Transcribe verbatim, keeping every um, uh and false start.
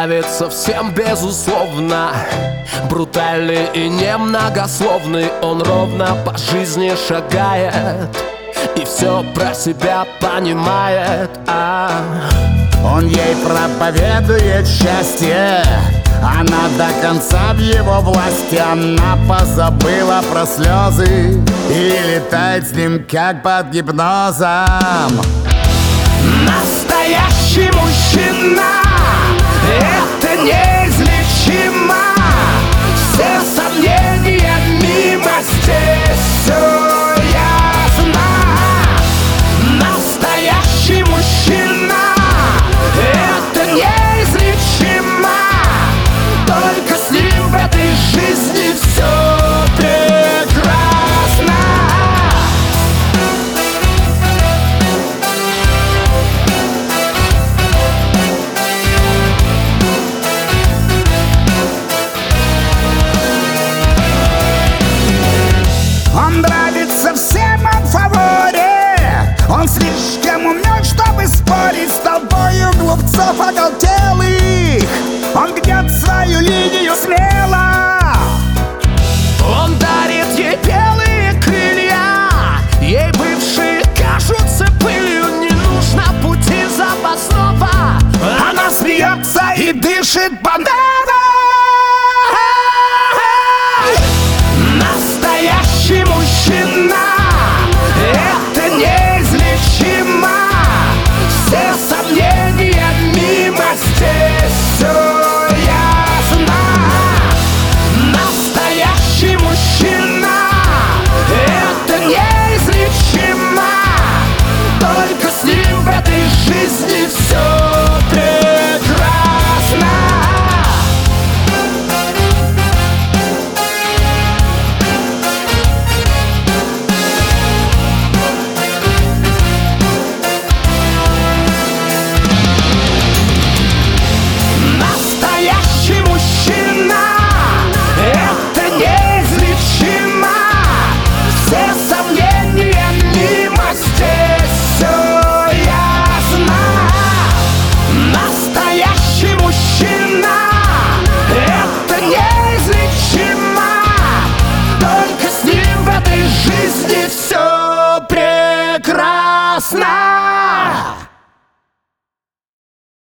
нравится всем безусловно. Брутальный и немногословный, он ровно по жизни шагает и все про себя понимает. а Он ей проповедует счастье, она до конца в его власти. Она позабыла про слезы и летает с ним как под гипнозом. Настоящий мужчина — это неизлечимо. Все сомнения мимо, здесь все ясно. Настоящий мужчина — это неизлечимо. Только с ним в этой жизни все прекрасно. Он нравится всем, он в фаворе. Он слишком умен, чтобы спорить с толпою глупцов оголтелых. Он гнет свою линию смело. Он дарит ей белые крылья, ей бывшие кажутся пылью. Не нужно пути запасного. Она смеется и дышит